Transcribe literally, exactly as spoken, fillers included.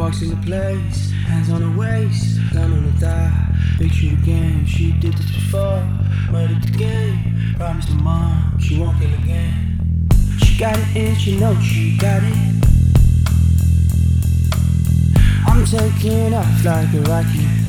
walks into place, hands on her waist, gun on her thigh. Big shoot again, she did this before. Murdered the game, promised her mom she won't kill again. She got it in, she knows she got it. I'm taking off like a rocket.